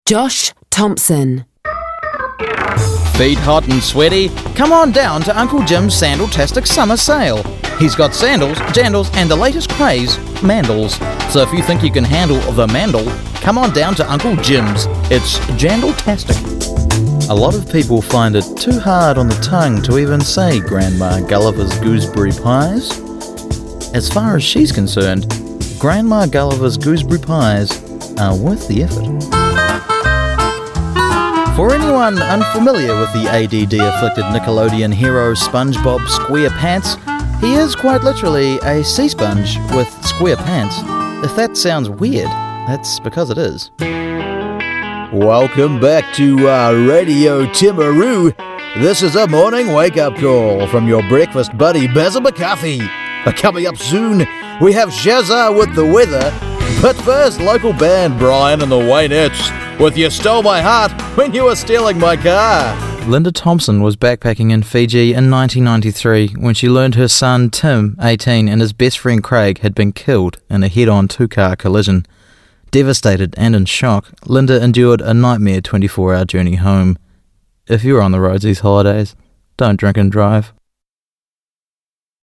Josh Thompson. Feet hot and sweaty? Come on down to Uncle Jim's Sandal-tastic summer sale. He's got sandals, jandals and the latest craze, mandals. So if you think you can handle the mandal, come on down to Uncle Jim's. It's jandal-tastic. A lot of people find it too hard on the tongue to even say Grandma Gulliver's gooseberry pies. As far as she's concerned, Grandma Gulliver's gooseberry pies are worth the effort. For anyone unfamiliar with the ADD-afflicted Nickelodeon hero SpongeBob SquarePants, he is quite literally a sea sponge with square pants. If that sounds weird, that's because it is. Welcome back to Radio Timaroo. This is a morning wake-up call from your breakfast buddy Basil McCarthy. Coming up soon, we have Shazza with the weather. But first, local band Brian and the Waynettes with You Stole My Heart When You Were Stealing My Car. Linda Thompson was backpacking in Fiji in 1993 when she learned her son Tim, 18, and his best friend Craig had been killed in a head-on two-car collision. Devastated and in shock, Linda endured a nightmare 24-hour journey home. If you're on the roads these holidays, don't drink and drive.